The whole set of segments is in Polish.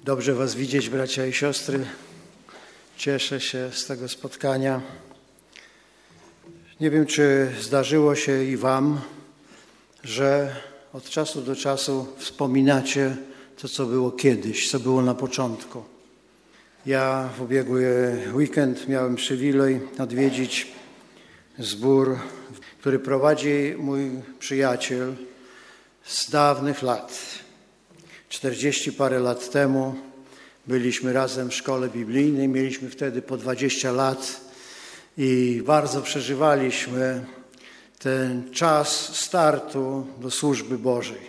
Dobrze Was widzieć, bracia i siostry. Cieszę się z tego spotkania. Nie wiem, czy zdarzyło się i Wam, że od czasu do czasu wspominacie to, co było kiedyś, co było na początku. Ja w ubiegły weekend miałem przywilej odwiedzić zbór, który prowadzi mój przyjaciel z dawnych lat. 40 parę lat temu byliśmy razem w szkole biblijnej, mieliśmy wtedy po 20 lat i bardzo przeżywaliśmy ten czas startu do służby Bożej.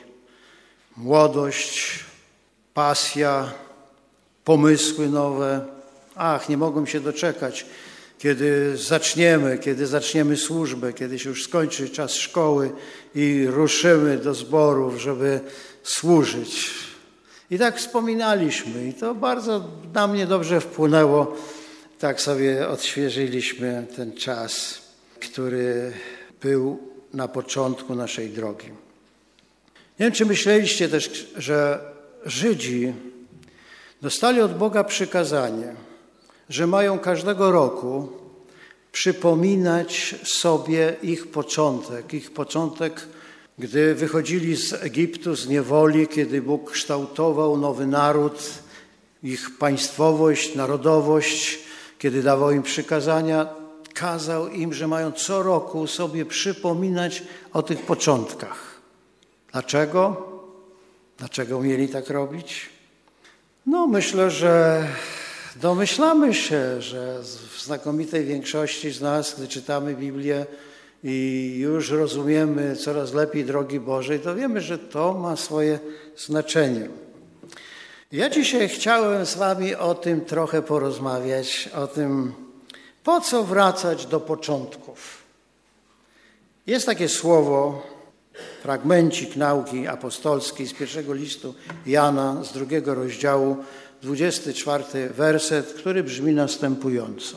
Młodość, pasja, pomysły nowe. Nie mogłem się doczekać, kiedy zaczniemy służbę, kiedy się już skończy czas szkoły i ruszymy do zborów, żeby służyć. I tak wspominaliśmy i to bardzo na mnie dobrze wpłynęło. Tak sobie odświeżyliśmy ten czas, który był na początku naszej drogi. Nie wiem, czy myśleliście też, że Żydzi dostali od Boga przykazanie, że mają każdego roku przypominać sobie ich początek, gdy wychodzili z Egiptu, z niewoli, kiedy Bóg kształtował nowy naród, ich państwowość, narodowość, kiedy dawał im przykazania, kazał im, że mają co roku sobie przypominać o tych początkach. Dlaczego? Dlaczego mieli tak robić? Myślę, że domyślamy się, że w znakomitej większości z nas, gdy czytamy Biblię i już rozumiemy coraz lepiej drogi Bożej, to wiemy, że to ma swoje znaczenie. Ja dzisiaj chciałem z Wami o tym trochę porozmawiać, o tym, po co wracać do początków. Jest takie słowo, fragmencik nauki apostolskiej z pierwszego listu Jana, z 2 rozdziału, 24 werset, który brzmi następująco.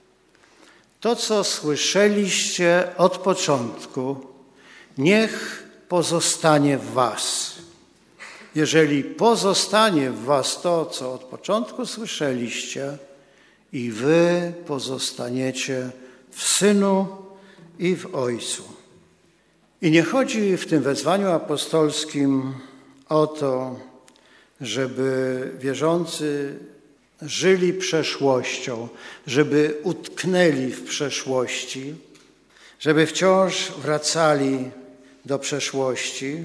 To, co słyszeliście od początku, niech pozostanie w was. Jeżeli pozostanie w was to, co od początku słyszeliście, i wy pozostaniecie w Synu i w Ojcu. I nie chodzi w tym wezwaniu apostolskim o to, żeby wierzący żyli przeszłością, żeby utknęli w przeszłości, żeby wciąż wracali do przeszłości,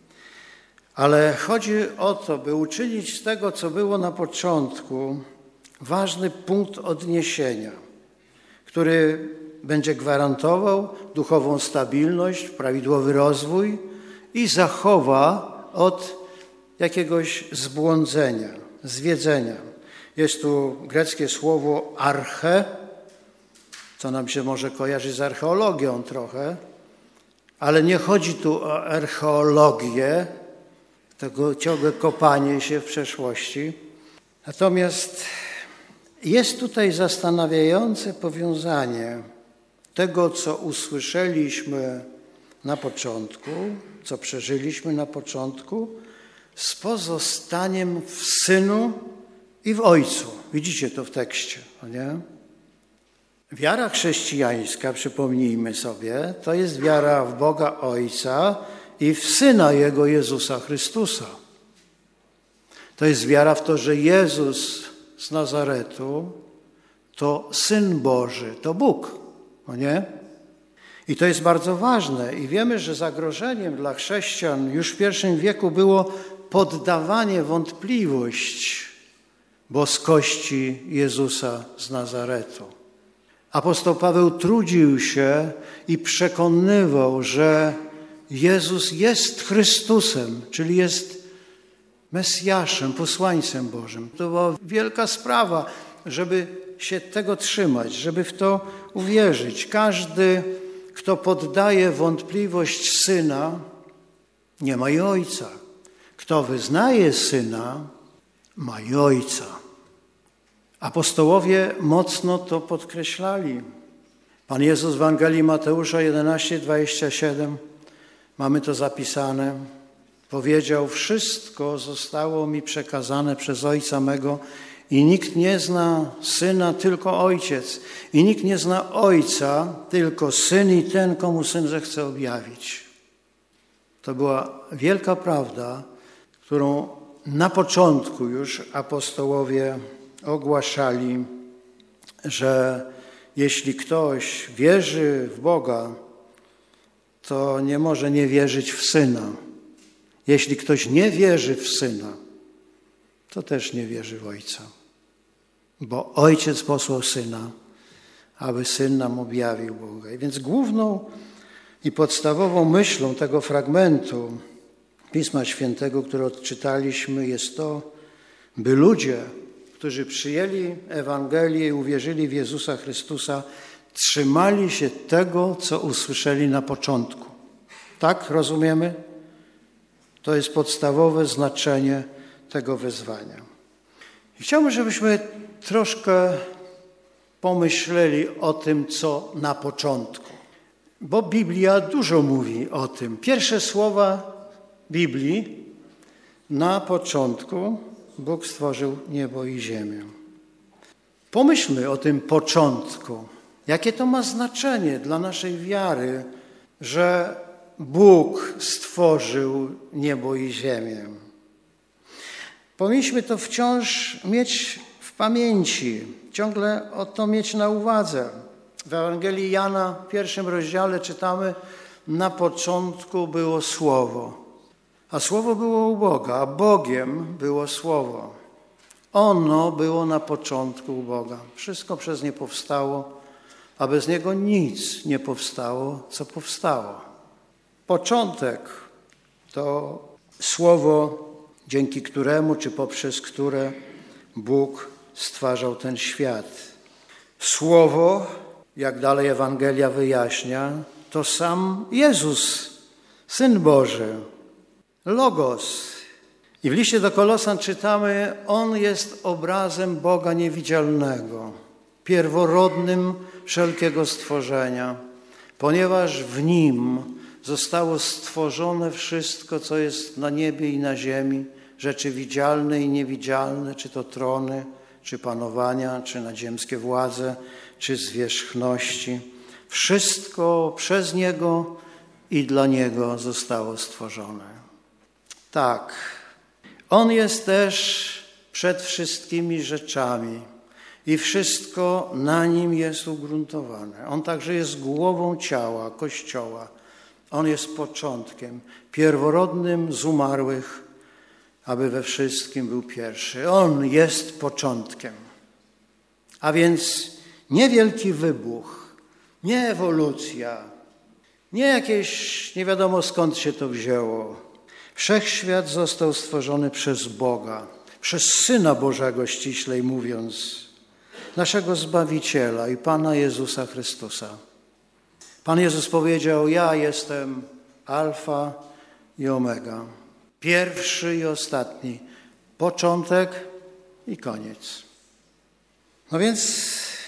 ale chodzi o to, by uczynić z tego, co było na początku, ważny punkt odniesienia, który będzie gwarantował duchową stabilność, prawidłowy rozwój i zachowa od jakiegoś zbłądzenia, zwiedzenia. Jest tu greckie słowo arche, co nam się może kojarzyć z archeologią trochę, ale nie chodzi tu o archeologię, tego ciągłe kopanie się w przeszłości. Natomiast jest tutaj zastanawiające powiązanie tego, co usłyszeliśmy na początku, co przeżyliśmy na początku, z pozostaniem w Synu i w Ojcu. Widzicie to w tekście, nie? Wiara chrześcijańska, przypomnijmy sobie, to jest wiara w Boga Ojca i w Syna Jego, Jezusa Chrystusa. To jest wiara w to, że Jezus z Nazaretu to Syn Boży, to Bóg, nie? I to jest bardzo ważne. I wiemy, że zagrożeniem dla chrześcijan już w I wieku było poddawanie wątpliwość boskości Jezusa z Nazaretu. Apostoł Paweł trudził się i przekonywał, że Jezus jest Chrystusem, czyli jest Mesjaszem, posłańcem Bożym. To była wielka sprawa, żeby się tego trzymać, żeby w to uwierzyć. Każdy, kto poddaje wątpliwość Syna, nie ma i Ojca. Kto wyznaje Syna, ma i Ojca. Apostołowie mocno to podkreślali. Pan Jezus w Ewangelii Mateusza 11:27, mamy to zapisane. Powiedział: wszystko zostało mi przekazane przez Ojca mego i nikt nie zna Syna, tylko Ojciec. I nikt nie zna Ojca, tylko Syn i ten, komu Syn zechce objawić. To była wielka prawda, którą na początku już apostołowie ogłaszali, że jeśli ktoś wierzy w Boga, to nie może nie wierzyć w Syna. Jeśli ktoś nie wierzy w Syna, to też nie wierzy w Ojca. Bo Ojciec posłał Syna, aby Syn nam objawił Boga. I więc główną i podstawową myślą tego fragmentu Pisma Świętego, który odczytaliśmy, jest to, by ludzie, którzy przyjęli Ewangelię i uwierzyli w Jezusa Chrystusa, trzymali się tego, co usłyszeli na początku. Tak rozumiemy? To jest podstawowe znaczenie tego wezwania. I chciałbym, żebyśmy troszkę pomyśleli o tym, co na początku. Bo Biblia dużo mówi o tym. Pierwsze słowa Biblii: na początku Bóg stworzył niebo i ziemię. Pomyślmy o tym początku. Jakie to ma znaczenie dla naszej wiary, że Bóg stworzył niebo i ziemię. Powinniśmy to wciąż mieć w pamięci, ciągle o to mieć na uwadze. W Ewangelii Jana w 1 rozdziale czytamy: na początku było Słowo, a Słowo było u Boga, a Bogiem było Słowo. Ono było na początku u Boga. Wszystko przez nie powstało, a bez niego nic nie powstało, co powstało. Początek to słowo, dzięki któremu czy poprzez które Bóg stwarzał ten świat. Słowo, jak dalej Ewangelia wyjaśnia, to sam Jezus, Syn Boży, Logos. I w liście do Kolosan czytamy: On jest obrazem Boga niewidzialnego, pierworodnym wszelkiego stworzenia, ponieważ w Nim zostało stworzone wszystko, co jest na niebie i na ziemi, rzeczy widzialne i niewidzialne, czy to trony, czy panowania, czy nadziemskie władze, czy zwierzchności. Wszystko przez Niego i dla Niego zostało stworzone. Tak, On jest też przed wszystkimi rzeczami i wszystko na Nim jest ugruntowane. On także jest głową ciała, Kościoła. On jest początkiem, pierworodnym z umarłych, aby we wszystkim był pierwszy. On jest początkiem. A więc nie wielki wybuch, nie ewolucja, nie jakieś nie wiadomo skąd się to wzięło. Wszechświat został stworzony przez Boga, przez Syna Bożego, ściślej mówiąc, naszego Zbawiciela i Pana Jezusa Chrystusa. Pan Jezus powiedział: ja jestem Alfa i Omega, pierwszy i ostatni, początek i koniec. No więc,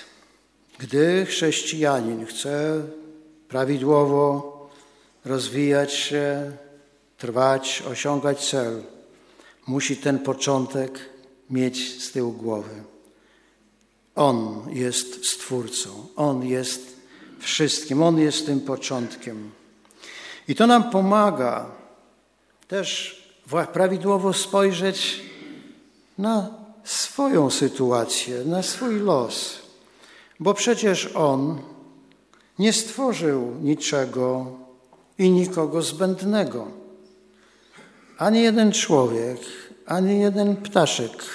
gdy chrześcijanin chce prawidłowo rozwijać się, trwać, osiągać cel, musi ten początek mieć z tyłu głowy. On jest Stwórcą, On jest wszystkim, On jest tym początkiem. I to nam pomaga też prawidłowo spojrzeć na swoją sytuację, na swój los. Bo przecież On nie stworzył niczego i nikogo zbędnego. Ani jeden człowiek, ani jeden ptaszek,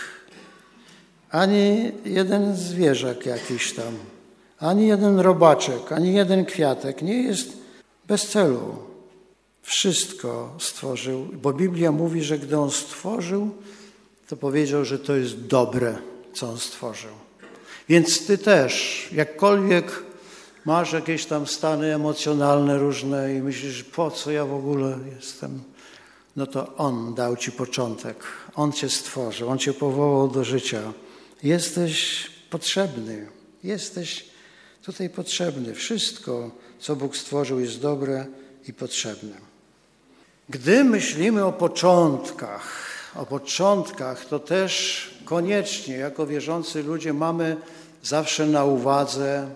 ani jeden zwierzak jakiś tam, ani jeden robaczek, ani jeden kwiatek nie jest bez celu. Wszystko stworzył, bo Biblia mówi, że gdy On stworzył, to powiedział, że to jest dobre, co On stworzył. Więc ty też, jakkolwiek masz jakieś tam stany emocjonalne różne i myślisz, po co ja w ogóle jestem, no to On dał ci początek. On cię stworzył, On cię powołał do życia. Jesteś potrzebny, jesteś tutaj potrzebny. Wszystko, co Bóg stworzył, jest dobre i potrzebne. Gdy myślimy o początkach, to też koniecznie jako wierzący ludzie mamy zawsze na uwadze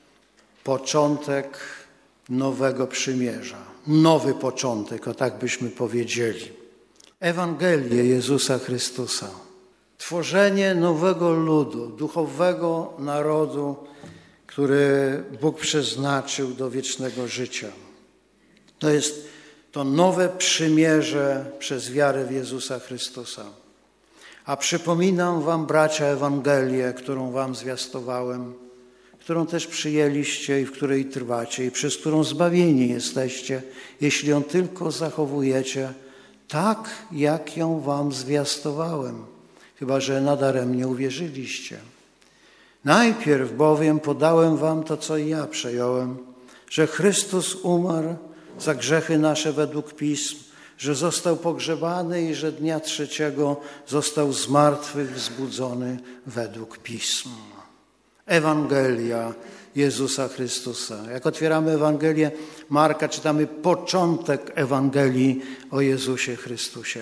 początek nowego przymierza. Nowy początek, o tak byśmy powiedzieli. Ewangelię Jezusa Chrystusa. Tworzenie nowego ludu, duchowego narodu, który Bóg przeznaczył do wiecznego życia. To jest to nowe przymierze przez wiarę w Jezusa Chrystusa. A przypominam wam, bracia, Ewangelię, którą wam zwiastowałem, którą też przyjęliście i w której trwacie i przez którą zbawieni jesteście, jeśli ją tylko zachowujecie, tak jak ją wam zwiastowałem, chyba że nadaremnie uwierzyliście. Najpierw bowiem podałem wam to, co i ja przejąłem, że Chrystus umarł za grzechy nasze według Pism, że został pogrzebany i że dnia trzeciego został z martwych wzbudzony według Pism. Ewangelia Jezusa Chrystusa. Jak otwieramy Ewangelię Marka, czytamy początek Ewangelii o Jezusie Chrystusie.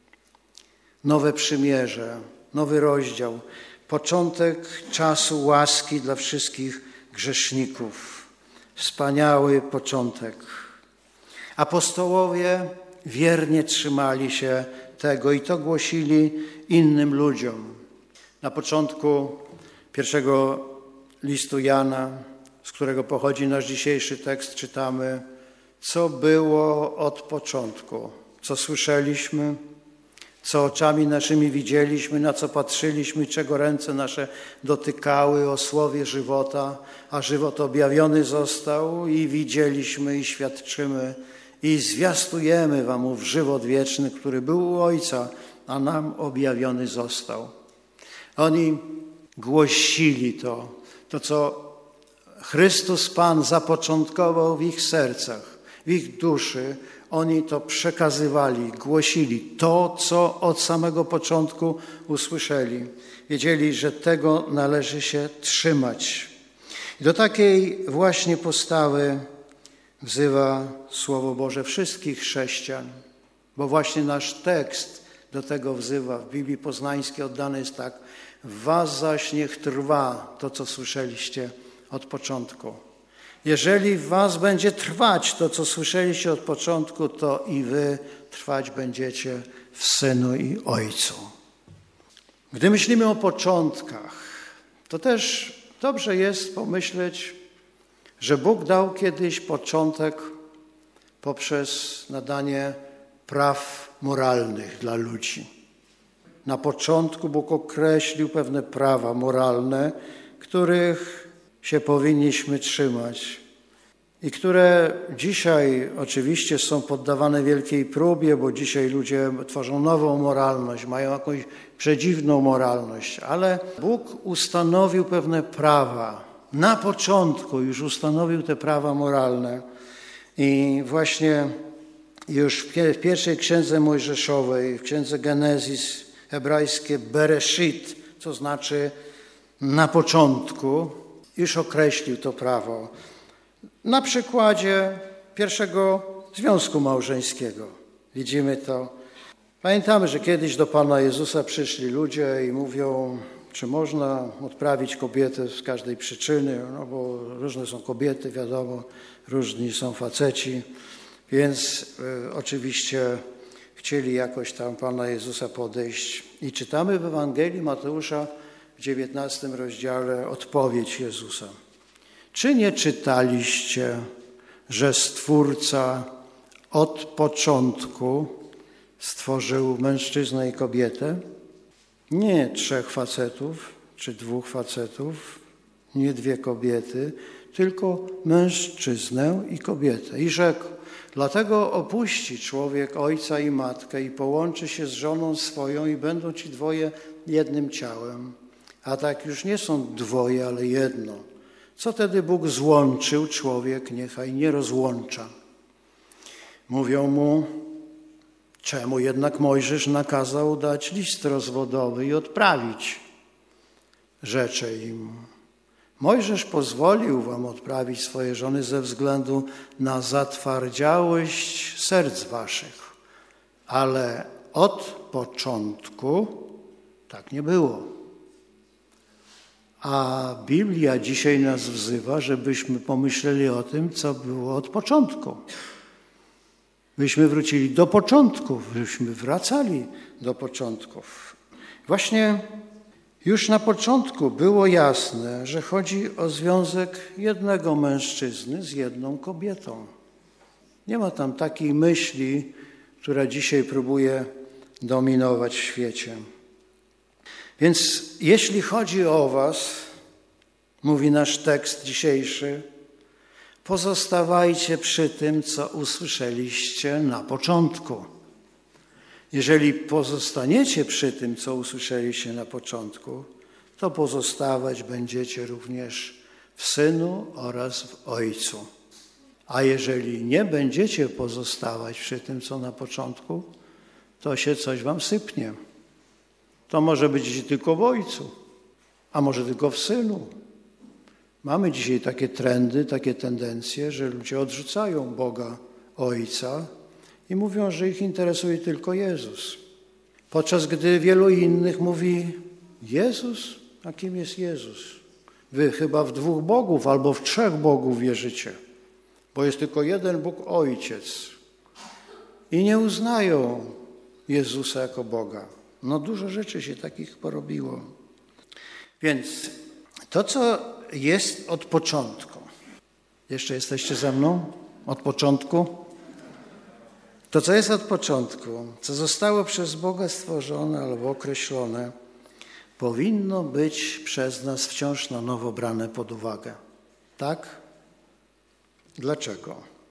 Nowe przymierze, nowy rozdział, początek czasu łaski dla wszystkich grzeszników. Wspaniały początek. Apostołowie wiernie trzymali się tego i to głosili innym ludziom. Na początku pierwszego listu Jana, z którego pochodzi nasz dzisiejszy tekst, czytamy, co było od początku, co słyszeliśmy, co oczami naszymi widzieliśmy, na co patrzyliśmy, czego ręce nasze dotykały, o słowie żywota, a żywot objawiony został i widzieliśmy i świadczymy i zwiastujemy wam ów żywot wieczny, który był u Ojca, a nam objawiony został. Oni głosili to co Chrystus Pan zapoczątkował w ich sercach, w ich duszy. Oni to przekazywali, głosili to, co od samego początku usłyszeli. Wiedzieli, że tego należy się trzymać. I do takiej właśnie postawy wzywa Słowo Boże wszystkich chrześcijan, bo właśnie nasz tekst do tego wzywa. W Biblii Poznańskiej oddany jest tak: w was zaś niech trwa to, co słyszeliście od początku. Jeżeli w was będzie trwać to, co słyszeliście od początku, to i wy trwać będziecie w Synu i Ojcu. Gdy myślimy o początkach, to też dobrze jest pomyśleć, że Bóg dał kiedyś początek poprzez nadanie praw moralnych dla ludzi. Na początku Bóg określił pewne prawa moralne, których się powinniśmy trzymać i które dzisiaj oczywiście są poddawane wielkiej próbie, bo dzisiaj ludzie tworzą nową moralność, mają jakąś przedziwną moralność, ale Bóg ustanowił pewne prawa. Na początku już ustanowił te prawa moralne i właśnie już w pierwszej księdze mojżeszowej, w księdze Genezis, hebrajskie Bereshit, co znaczy na początku, już określił to prawo. Na przykładzie pierwszego związku małżeńskiego widzimy to. Pamiętamy, że kiedyś do Pana Jezusa przyszli ludzie i mówią, czy można odprawić kobietę z każdej przyczyny, no bo różne są kobiety, wiadomo, różni są faceci, więc oczywiście chcieli jakoś tam Pana Jezusa podejść. I czytamy w Ewangelii Mateusza w 19 rozdziale odpowiedź Jezusa. Czy nie czytaliście, że Stwórca od początku stworzył mężczyznę i kobietę? Nie 3 facetów czy 2 facetów, nie 2 kobiety, tylko mężczyznę i kobietę. I rzekł, dlatego opuści człowiek ojca i matkę i połączy się z żoną swoją i będą ci dwoje jednym ciałem. A tak już nie są dwoje, ale jedno. Co tedy Bóg złączył, człowiek niechaj nie rozłącza. Mówią mu, czemu jednak Mojżesz nakazał dać list rozwodowy i odprawić rzecze im. Mojżesz pozwolił wam odprawić swoje żony ze względu na zatwardziałość serc waszych. ale od początku tak nie było. A Biblia dzisiaj nas wzywa, żebyśmy pomyśleli o tym, co było od początku. Byśmy wrócili do początków, byśmy wracali do początków. Właśnie już na początku było jasne, że chodzi o związek jednego mężczyzny z jedną kobietą. Nie ma tam takiej myśli, która dzisiaj próbuje dominować w świecie. Więc jeśli chodzi o was, mówi nasz tekst dzisiejszy, pozostawajcie przy tym, co usłyszeliście na początku. Jeżeli pozostaniecie przy tym, co usłyszeliście na początku, to pozostawać będziecie również w Synu oraz w Ojcu. A jeżeli nie będziecie pozostawać przy tym, co na początku, to się coś wam sypnie. To może być tylko w Ojcu, a może tylko w Synu. Mamy dzisiaj takie trendy, takie tendencje, że ludzie odrzucają Boga Ojca i mówią, że ich interesuje tylko Jezus. Podczas gdy wielu innych mówi: Jezus? A kim jest Jezus? Wy chyba w 2 bogów albo w 3 bogów wierzycie, bo jest tylko jeden Bóg Ojciec. I nie uznają Jezusa jako Boga. No dużo rzeczy się takich porobiło. Więc to, co jest od początku. Jeszcze jesteście ze mną? Od początku? To, co jest od początku, co zostało przez Boga stworzone albo określone, powinno być przez nas wciąż na nowo brane pod uwagę. Tak? Dlaczego?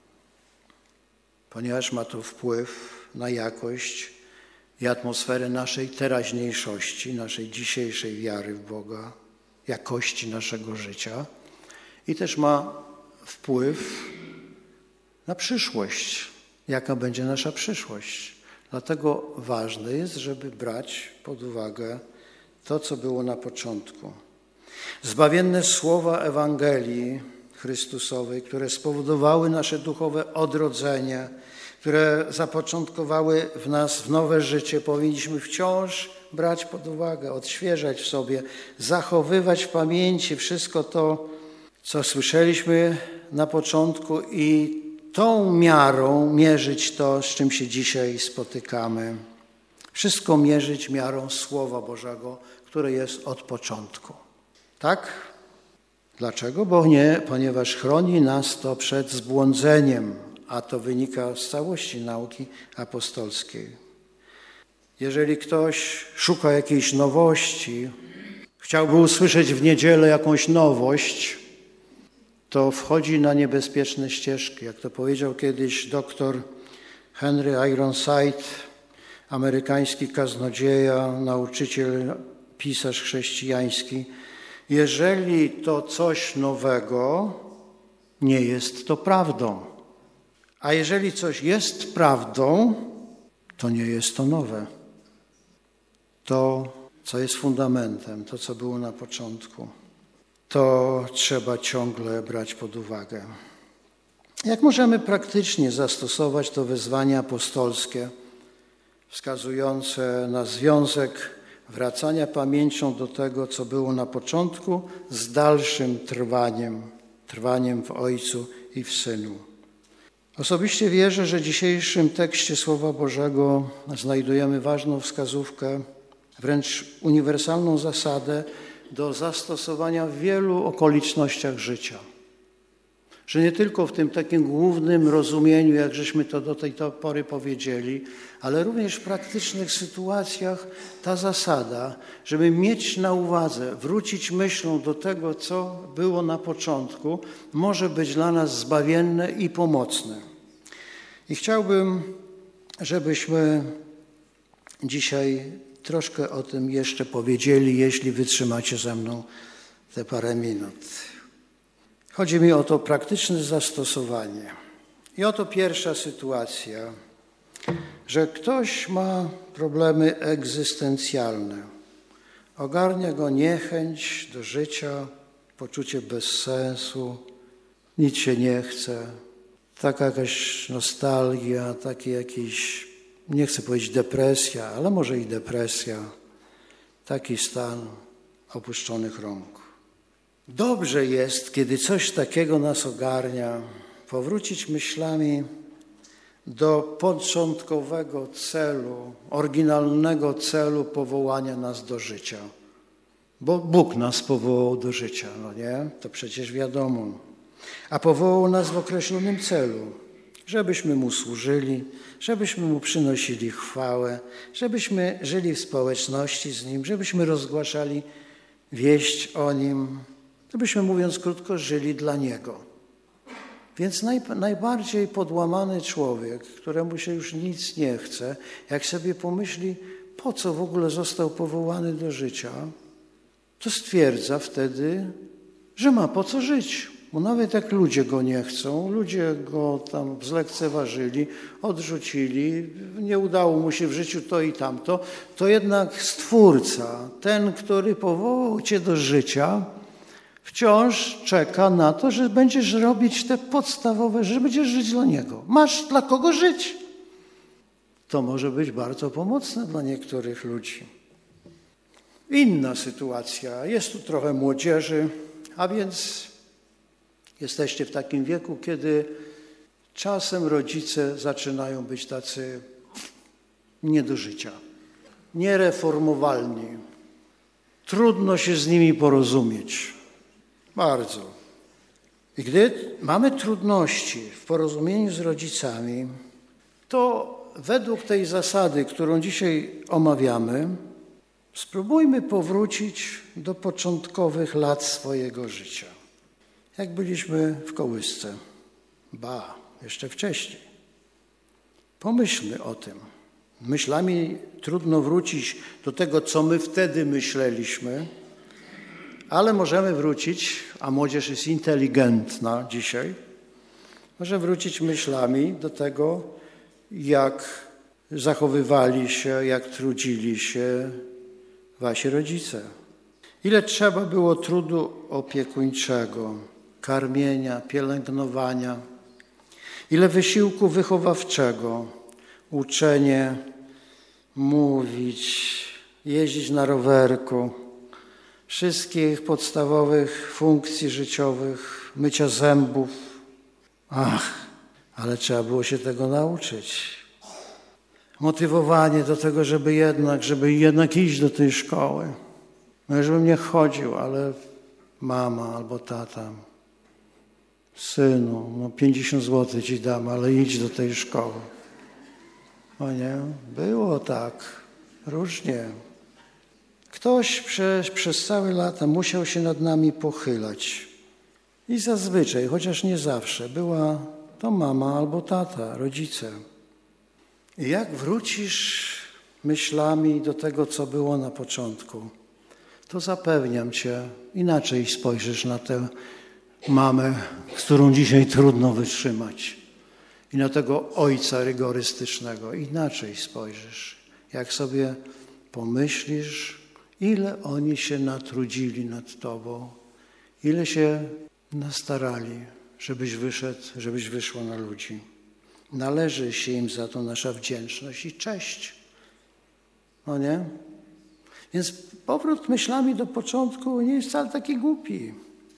Ponieważ ma to wpływ na jakość i atmosferę naszej teraźniejszości, naszej dzisiejszej wiary w Boga, jakości naszego życia i też ma wpływ na przyszłość, jaka będzie nasza przyszłość. Dlatego ważne jest, żeby brać pod uwagę to, co było na początku. Zbawienne słowa Ewangelii Chrystusowej, które spowodowały nasze duchowe odrodzenie, które zapoczątkowały w nas w nowe życie, powinniśmy wciąż brać pod uwagę, odświeżać w sobie, zachowywać w pamięci wszystko to, co słyszeliśmy na początku i tą miarą mierzyć to, z czym się dzisiaj spotykamy. Wszystko mierzyć miarą Słowa Bożego, które jest od początku. Tak? Dlaczego? Ponieważ chroni nas to przed zbłądzeniem, a to wynika z całości nauki apostolskiej. Jeżeli ktoś szuka jakiejś nowości, chciałby usłyszeć w niedzielę jakąś nowość, to wchodzi na niebezpieczne ścieżki. Jak to powiedział kiedyś doktor Henry Ironside, amerykański kaznodzieja, nauczyciel, pisarz chrześcijański, jeżeli to coś nowego, nie jest to prawdą. A jeżeli coś jest prawdą, to nie jest to nowe. To, co jest fundamentem, to, co było na początku, to trzeba ciągle brać pod uwagę. Jak możemy praktycznie zastosować to wezwanie apostolskie wskazujące na związek wracania pamięcią do tego, co było na początku, z dalszym trwaniem w Ojcu i w Synu? Osobiście wierzę, że w dzisiejszym tekście Słowa Bożego znajdujemy ważną wskazówkę, wręcz uniwersalną zasadę do zastosowania w wielu okolicznościach życia. Że nie tylko w tym takim głównym rozumieniu, jak żeśmy to do tej pory powiedzieli, ale również w praktycznych sytuacjach ta zasada, żeby mieć na uwadze, wrócić myślą do tego, co było na początku, może być dla nas zbawienne i pomocne. I chciałbym, żebyśmy dzisiaj troszkę o tym jeszcze powiedzieli, jeśli wytrzymacie ze mną te parę minut. Chodzi mi o to praktyczne zastosowanie. I oto pierwsza sytuacja, że ktoś ma problemy egzystencjalne. Ogarnia go niechęć do życia, poczucie bezsensu, nic się nie chce, taka jakaś nostalgia, takie jakieś nie chcę powiedzieć depresja, ale może i depresja, taki stan opuszczonych rąk. Dobrze jest, kiedy coś takiego nas ogarnia, powrócić myślami do początkowego celu, oryginalnego celu powołania nas do życia. Bo Bóg nas powołał do życia, no nie? To przecież wiadomo. A powołał nas w określonym celu, żebyśmy Mu służyli, żebyśmy Mu przynosili chwałę, żebyśmy żyli w społeczności z Nim, żebyśmy rozgłaszali wieść o Nim, żebyśmy, mówiąc krótko, żyli dla Niego. Więc najbardziej podłamany człowiek, któremu się już nic nie chce, jak sobie pomyśli, po co w ogóle został powołany do życia, to stwierdza wtedy, że ma po co żyć. Bo nawet jak ludzie go nie chcą, ludzie go tam zlekceważyli, odrzucili, nie udało mu się w życiu to i tamto, to jednak Stwórca, ten, który powołał cię do życia, wciąż czeka na to, że będziesz robić te podstawowe, że będziesz żyć dla Niego. Masz dla kogo żyć. To może być bardzo pomocne dla niektórych ludzi. Inna sytuacja. Jest tu trochę młodzieży, a więc jesteście w takim wieku, kiedy czasem rodzice zaczynają być tacy nie do życia, niereformowalni. Trudno się z nimi porozumieć. Bardzo. I gdy mamy trudności w porozumieniu z rodzicami, to według tej zasady, którą dzisiaj omawiamy, spróbujmy powrócić do początkowych lat swojego życia. Jak byliśmy w kołysce. Jeszcze wcześniej. Pomyślmy o tym. Myślami trudno wrócić do tego, co my wtedy myśleliśmy, ale możemy wrócić, a młodzież jest inteligentna dzisiaj, może wrócić myślami do tego, jak zachowywali się, jak trudzili się wasi rodzice. Ile trzeba było trudu opiekuńczego, karmienia, pielęgnowania, ile wysiłku wychowawczego, uczenie, mówić, jeździć na rowerku, wszystkich podstawowych funkcji życiowych, mycia zębów. Ale trzeba było się tego nauczyć. Motywowanie do tego, żeby jednak iść do tej szkoły. No żebym nie chodził, ale mama albo tata, synu, 50 zł ci dam, ale idź do tej szkoły. O nie, było tak, różnie. Ktoś przez całe lata musiał się nad nami pochylać. I zazwyczaj, chociaż nie zawsze, była to mama albo tata, rodzice. I jak wrócisz myślami do tego, co było na początku, to zapewniam cię, inaczej spojrzysz na tę mamę, z którą dzisiaj trudno wytrzymać. I na tego ojca rygorystycznego. Inaczej spojrzysz. Jak sobie pomyślisz, ile oni się natrudzili nad tobą, ile się nastarali, żebyś wyszedł, żebyś wyszła na ludzi. Należy się im za to nasza wdzięczność i cześć. No nie? Więc powrót myślami do początku nie jest wcale taki głupi.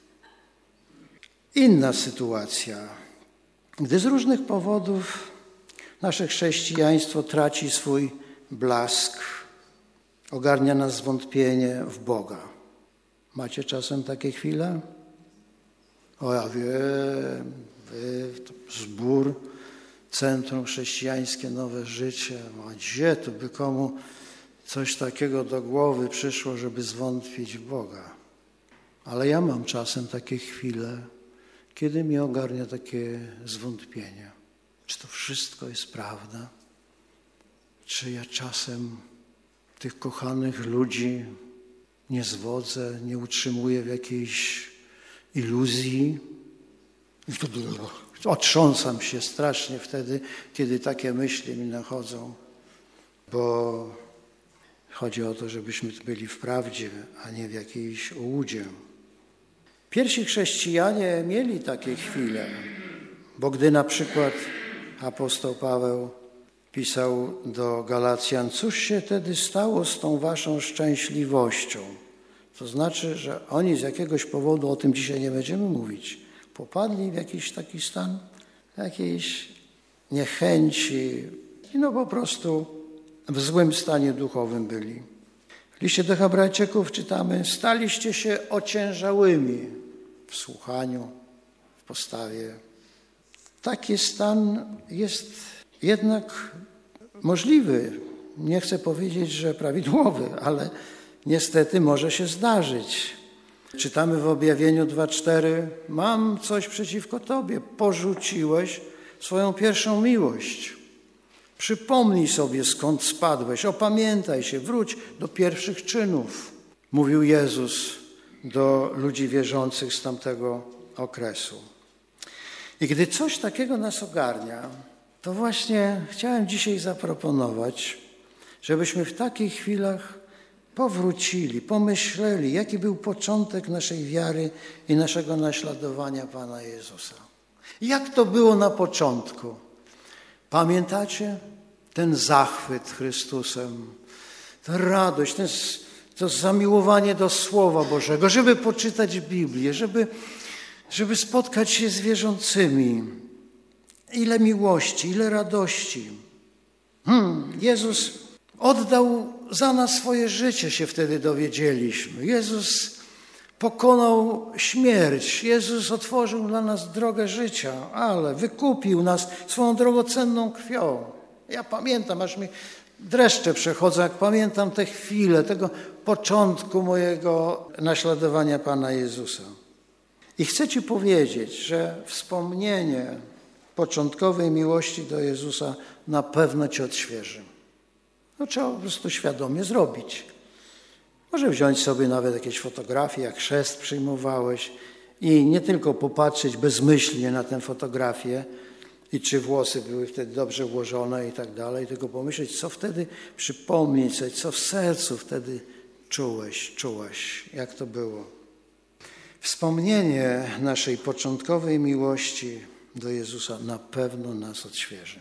Inna sytuacja. Gdy z różnych powodów nasze chrześcijaństwo traci swój blask, ogarnia nas zwątpienie w Boga. Macie czasem takie chwile? O, ja wiem, zbór, Centrum Chrześcijańskie Nowe Życie. A gdzie to by komu coś takiego do głowy przyszło, żeby zwątpić w Boga? Ale ja mam czasem takie chwile, kiedy mnie ogarnia takie zwątpienie. Czy to wszystko jest prawda? Czy ja czasem tych kochanych ludzi nie zwodzę, nie utrzymuję w jakiejś iluzji? Otrząsam się strasznie wtedy, kiedy takie myśli mi nachodzą, bo chodzi o to, żebyśmy byli w prawdzie, a nie w jakiejś ułudzie. Pierwsi chrześcijanie mieli takie chwile, bo gdy na przykład apostoł Paweł pisał do Galacjan: cóż się wtedy stało z tą waszą szczęśliwością? To znaczy, że oni z jakiegoś powodu, o tym dzisiaj nie będziemy mówić, popadli w jakiś taki stan, jakiejś niechęci i po prostu w złym stanie duchowym byli. W liście do Hebrajczyków czytamy: staliście się ociężałymi w słuchaniu, w postawie. Taki stan jest jednak możliwy. Nie chcę powiedzieć, że prawidłowy, ale niestety może się zdarzyć. Czytamy w Objawieniu 2:4: mam coś przeciwko tobie, porzuciłeś swoją pierwszą miłość. Przypomnij sobie, skąd spadłeś, opamiętaj się, wróć do pierwszych czynów, mówił Jezus do ludzi wierzących z tamtego okresu. I gdy coś takiego nas ogarnia, to właśnie chciałem dzisiaj zaproponować, żebyśmy w takich chwilach powrócili, pomyśleli, jaki był początek naszej wiary i naszego naśladowania Pana Jezusa. Jak to było na początku? Pamiętacie ten zachwyt Chrystusem, ta radość, to zamiłowanie do Słowa Bożego, żeby poczytać Biblię, żeby spotkać się z wierzącymi. Ile miłości, ile radości. Jezus oddał za nas swoje życie, się wtedy dowiedzieliśmy. Jezus pokonał śmierć. Jezus otworzył dla nas drogę życia, ale wykupił nas swoją drogocenną krwią. Ja pamiętam, aż mi dreszcze przechodzą, jak pamiętam te chwile, tego początku mojego naśladowania Pana Jezusa. I chcę Ci powiedzieć, że wspomnienie początkowej miłości do Jezusa na pewno Cię odświeży. Trzeba po prostu świadomie zrobić. Może wziąć sobie nawet jakieś fotografie, jak chrzest przyjmowałeś i nie tylko popatrzeć bezmyślnie na tę fotografię i czy włosy były wtedy dobrze ułożone i tak dalej, tylko pomyśleć, co wtedy przypomnieć sobie, co w sercu wtedy czułaś, jak to było. Wspomnienie naszej początkowej miłości do Jezusa na pewno nas odświeży.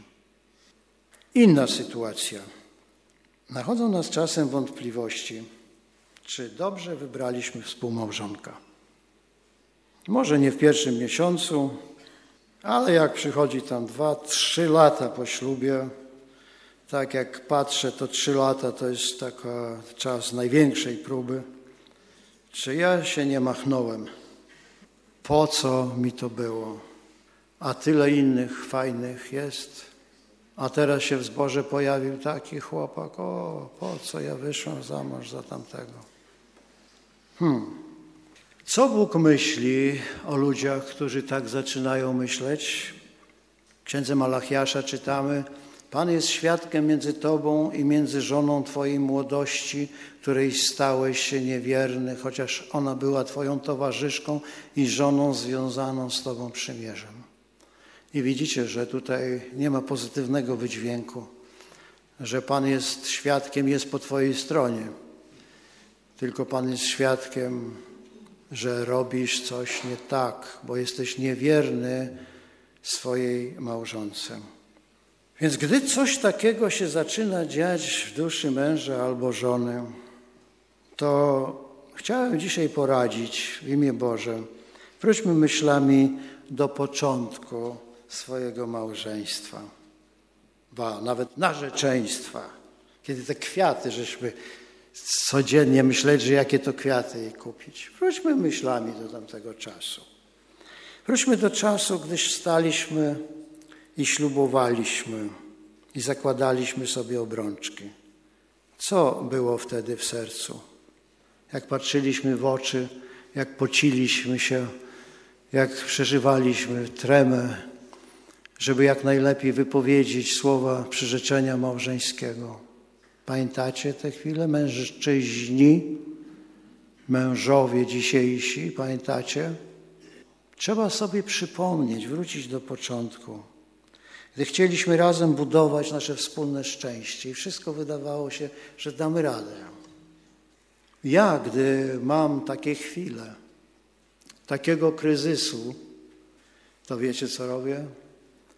Inna sytuacja. Nachodzą nas czasem wątpliwości, czy dobrze wybraliśmy współmałżonka. Może nie w pierwszym miesiącu, ale jak przychodzi tam 2-3 lata po ślubie, tak jak patrzę, to 3 lata to jest taki czas największej próby. Czy ja się nie machnąłem? Po co mi to było? A tyle innych fajnych jest. A teraz się w zborze pojawił taki chłopak. Po co ja wyszłam za mąż za tamtego? Co Bóg myśli o ludziach, którzy tak zaczynają myśleć? W Księdze Malachiasza czytamy: Pan jest świadkiem między tobą i między żoną twojej młodości, której stałeś się niewierny, chociaż ona była twoją towarzyszką i żoną związaną z tobą przymierzem. I widzicie, że tutaj nie ma pozytywnego wydźwięku, że Pan jest świadkiem, jest po twojej stronie. Tylko Pan jest świadkiem, że robisz coś nie tak, bo jesteś niewierny swojej małżonce. Więc gdy coś takiego się zaczyna dziać w duszy męża albo żony, to chciałem dzisiaj poradzić w imię Boże. Wróćmy myślami do początku swojego małżeństwa, nawet narzeczeństwa, kiedy te kwiaty, żeśmy codziennie myśleli, że jakie to kwiaty jej kupić. Wróćmy myślami do tamtego czasu. Wróćmy do czasu, gdy staliśmy i ślubowaliśmy i zakładaliśmy sobie obrączki. Co było wtedy w sercu? Jak patrzyliśmy w oczy, jak pociliśmy się, jak przeżywaliśmy tremę, żeby jak najlepiej wypowiedzieć słowa przyrzeczenia małżeńskiego. Pamiętacie te chwile? Mężczyźni, mężowie dzisiejsi, pamiętacie? Trzeba sobie przypomnieć, wrócić do początku, gdy chcieliśmy razem budować nasze wspólne szczęście i wszystko wydawało się, że damy radę. Ja, gdy mam takie chwile, takiego kryzysu, to wiecie, co robię?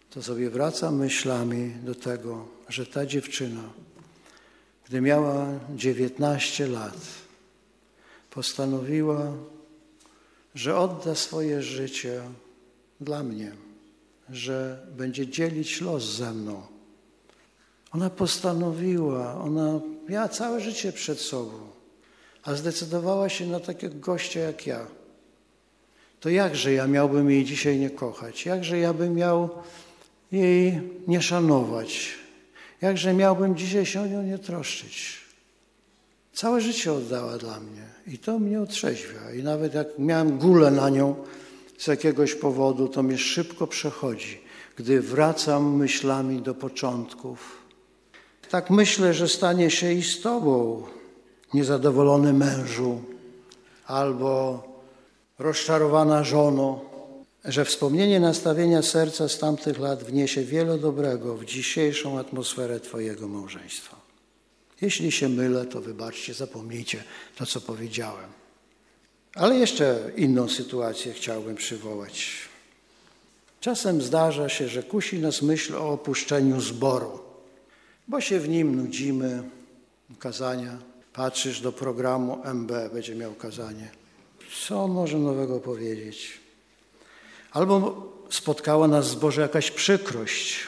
to sobie wracam myślami do tego, że ta dziewczyna, gdy miała 19 lat, postanowiła, że odda swoje życie dla mnie, że będzie dzielić los ze mną. Ona postanowiła, ona miała całe życie przed sobą, a zdecydowała się na takiego gościa jak ja. To jakże ja miałbym jej dzisiaj nie kochać? Jakże ja bym miał jej nie szanować? Jakże miałbym dzisiaj się o nią nie troszczyć? Całe życie oddała dla mnie i to mnie otrzeźwia. I nawet jak miałem gulę na nią z jakiegoś powodu, to mnie szybko przechodzi, gdy wracam myślami do początków. Tak myślę, że stanie się i z tobą, niezadowolony mężu albo rozczarowana żono, że wspomnienie nastawienia serca z tamtych lat wniesie wiele dobrego w dzisiejszą atmosferę twojego małżeństwa. Jeśli się mylę, to wybaczcie, zapomnijcie to, co powiedziałem. Ale jeszcze inną sytuację chciałbym przywołać. Czasem zdarza się, że kusi nas myśl o opuszczeniu zboru, bo się w nim nudzimy, kazania. Patrzysz do programu MB, będzie miał kazanie. Co on może nowego powiedzieć? Albo spotkała nas w zborze jakaś przykrość.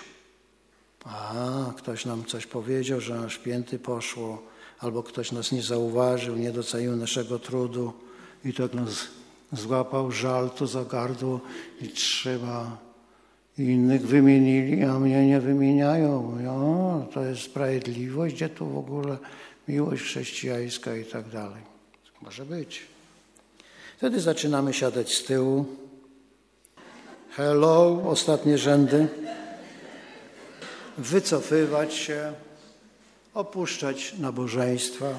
Ktoś nam coś powiedział, że na święty poszło, albo ktoś nas nie zauważył, nie docenił naszego trudu i tak nas złapał żal tu za gardło i trzyma. Innych wymienili, a mnie nie wymieniają. Mówią, to jest sprawiedliwość, gdzie tu w ogóle miłość chrześcijańska i tak dalej. Może być. Wtedy zaczynamy siadać z tyłu. Hello, ostatnie rzędy. Wycofywać się, opuszczać nabożeństwa.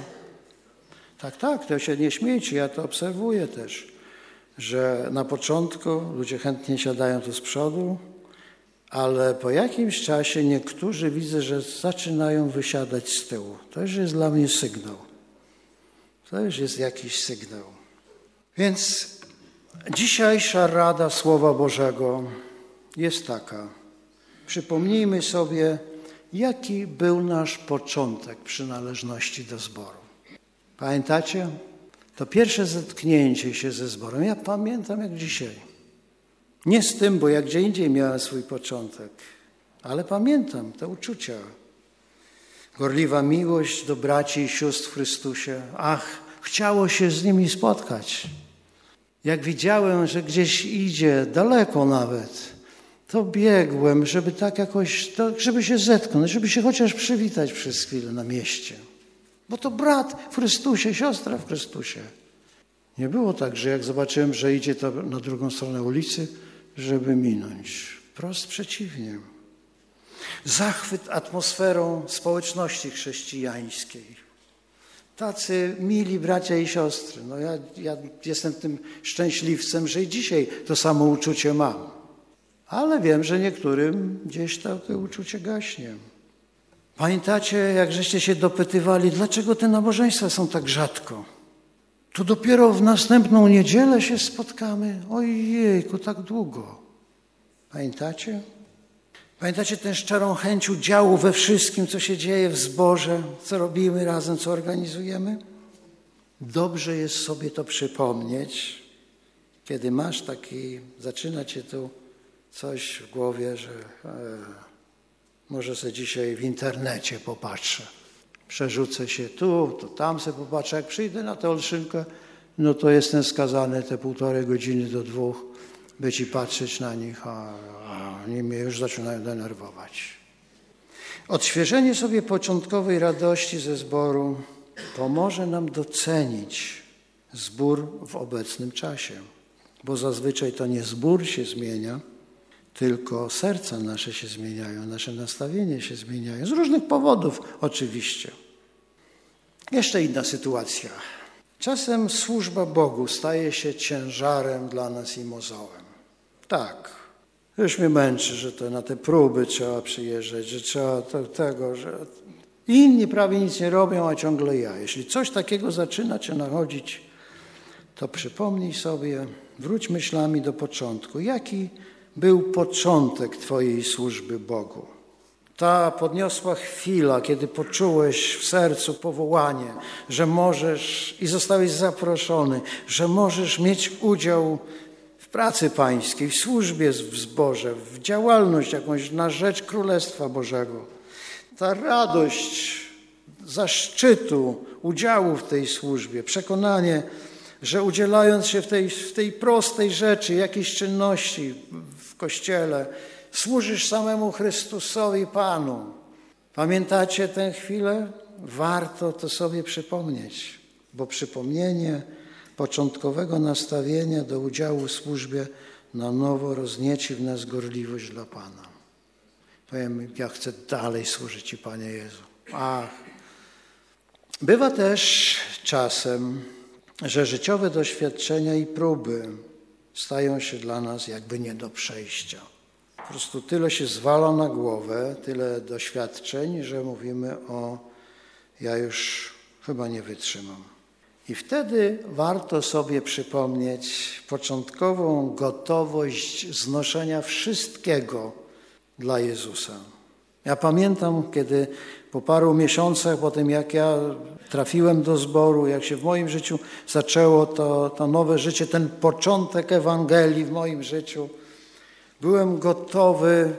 Tak, to się nie śmiejcie, ja to obserwuję też, że na początku ludzie chętnie siadają tu z przodu, ale po jakimś czasie niektórzy widzę, że zaczynają wysiadać z tyłu. To już jest dla mnie sygnał. To już jest jakiś sygnał. Więc dzisiejsza rada Słowa Bożego jest taka. Przypomnijmy sobie, jaki był nasz początek przynależności do zboru. Pamiętacie? To pierwsze zetknięcie się ze zborem. Ja pamiętam jak dzisiaj. Nie z tym, bo jak gdzie indziej miałem swój początek, ale pamiętam te uczucia. Gorliwa miłość do braci i sióstr w Chrystusie. Chciało się z nimi spotkać. Jak widziałem, że gdzieś idzie, daleko nawet, to biegłem, żeby tak jakoś, żeby się zetknąć, żeby się chociaż przywitać przez chwilę na mieście. Bo to brat w Chrystusie, siostra w Chrystusie. Nie było tak, że jak zobaczyłem, że idzie to na drugą stronę ulicy, żeby minąć. Wprost przeciwnie. Zachwyt atmosferą społeczności chrześcijańskiej. Tacy mili bracia i siostry. Ja jestem tym szczęśliwcem, że i dzisiaj to samo uczucie mam. Ale wiem, że niektórym gdzieś takie uczucie gaśnie. Pamiętacie, jak żeście się dopytywali, dlaczego te nabożeństwa są tak rzadko? To dopiero w następną niedzielę się spotkamy. Ojejku, tak długo. Pamiętacie? Pamiętacie tę szczerą chęć udziału we wszystkim, co się dzieje w zborze, co robimy razem, co organizujemy? Dobrze jest sobie to przypomnieć, kiedy masz zaczyna cię tu coś w głowie, że może sobie dzisiaj w internecie popatrzę. Przerzucę się tu, to tam sobie popatrzę. Jak przyjdę na tę olszynkę, no to jestem skazany te 1,5 godziny do 2, być i patrzeć na nich, a oni mnie już zaczynają denerwować. Odświeżenie sobie początkowej radości ze zboru pomoże nam docenić zbór w obecnym czasie, bo zazwyczaj to nie zbór się zmienia, tylko serca nasze się zmieniają, nasze nastawienie się zmieniają. Z różnych powodów oczywiście. Jeszcze inna sytuacja. Czasem służba Bogu staje się ciężarem dla nas i mozołem. Tak, już mnie męczy, że to na te próby trzeba przyjeżdżać, że trzeba tego, że inni prawie nic nie robią, a ciągle ja. Jeśli coś takiego zaczyna cię nachodzić, to przypomnij sobie, wróć myślami do początku. Jaki był początek Twojej służby Bogu. Ta podniosła chwila, kiedy poczułeś w sercu powołanie, że możesz i zostałeś zaproszony, że możesz mieć udział w pracy pańskiej, w służbie w zborze, w działalność jakąś na rzecz Królestwa Bożego. Ta radość zaszczytu udziału w tej służbie, przekonanie, że udzielając się w tej prostej rzeczy, jakiejś czynności w Kościele, służysz samemu Chrystusowi Panu. Pamiętacie tę chwilę? Warto to sobie przypomnieć, bo przypomnienie początkowego nastawienia do udziału w służbie na nowo roznieci w nas gorliwość dla Pana. Powiem, ja chcę dalej służyć Ci, Panie Jezu. Bywa też czasem, że życiowe doświadczenia i próby stają się dla nas jakby nie do przejścia. Po prostu tyle się zwala na głowę, tyle doświadczeń, że mówimy ja już chyba nie wytrzymam. I wtedy warto sobie przypomnieć początkową gotowość znoszenia wszystkiego dla Jezusa. Ja pamiętam, kiedy po paru miesiącach, po tym jak ja trafiłem do zboru, jak się w moim życiu zaczęło to nowe życie, ten początek Ewangelii w moim życiu, byłem gotowy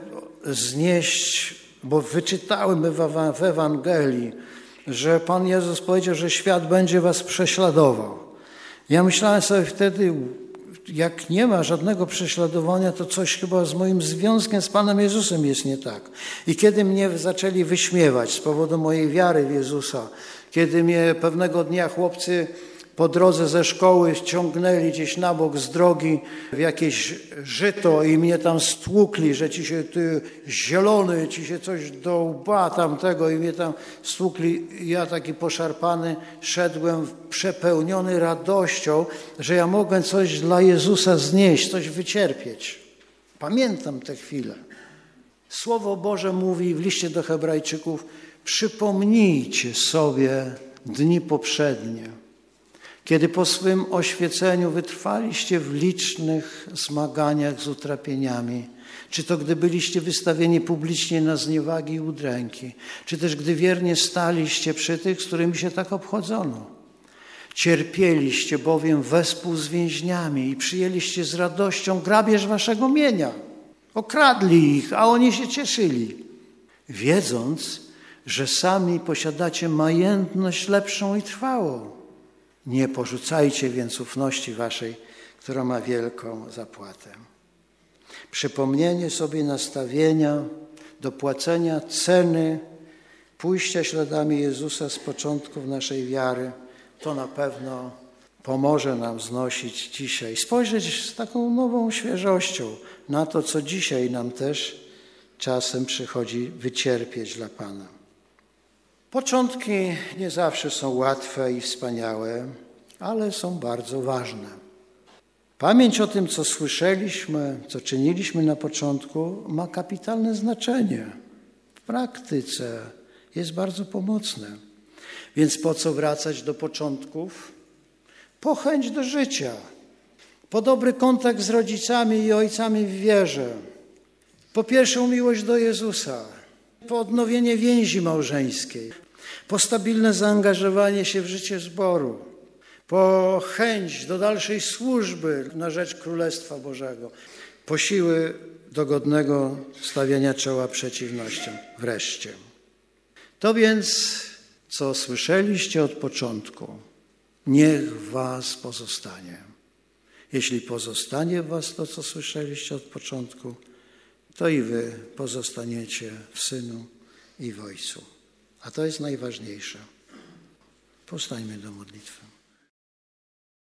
znieść, bo wyczytałem w Ewangelii, że Pan Jezus powiedział, że świat będzie was prześladował. Ja myślałem sobie wtedy, jak nie ma żadnego prześladowania, to coś chyba z moim związkiem z Panem Jezusem jest nie tak. I kiedy mnie zaczęli wyśmiewać z powodu mojej wiary w Jezusa, kiedy mnie pewnego dnia chłopcy po drodze ze szkoły ściągnęli gdzieś na bok z drogi w jakieś żyto i mnie tam stłukli, że ci się ty zielony, ci się coś do łba tamtego i mnie tam stłukli. Ja taki poszarpany szedłem przepełniony radością, że ja mogłem coś dla Jezusa znieść, coś wycierpieć. Pamiętam tę chwilę. Słowo Boże mówi w liście do Hebrajczyków: przypomnijcie sobie dni poprzednie, kiedy po swym oświeceniu wytrwaliście w licznych zmaganiach z utrapieniami, czy to gdy byliście wystawieni publicznie na zniewagi i udręki, czy też gdy wiernie staliście przy tych, z którymi się tak obchodzono. Cierpieliście bowiem wespół z więźniami i przyjęliście z radością grabież waszego mienia. Okradli ich, a oni się cieszyli, wiedząc, że sami posiadacie majętność lepszą i trwałą. Nie porzucajcie więc ufności waszej, która ma wielką zapłatę. Przypomnienie sobie nastawienia do płacenia ceny pójścia śladami Jezusa z początków naszej wiary, to na pewno pomoże nam znosić dzisiaj, spojrzeć z taką nową świeżością na to, co dzisiaj nam też czasem przychodzi wycierpieć dla Pana. Początki nie zawsze są łatwe i wspaniałe, ale są bardzo ważne. Pamięć o tym, co słyszeliśmy, co czyniliśmy na początku, ma kapitalne znaczenie. W praktyce jest bardzo pomocne. Więc po co wracać do początków? Po chęć do życia, po dobry kontakt z rodzicami i ojcami w wierze, po pierwszą miłość do Jezusa, po odnowienie więzi małżeńskiej, po stabilne zaangażowanie się w życie zboru, po chęć do dalszej służby na rzecz Królestwa Bożego, po siły do godnego stawiania czoła przeciwnościom. Wreszcie. To więc, co słyszeliście od początku, niech w was pozostanie. Jeśli pozostanie w was to, co słyszeliście od początku, to i wy pozostaniecie w Synu i w Ojcu. A to jest najważniejsze. Powstańmy do modlitwy.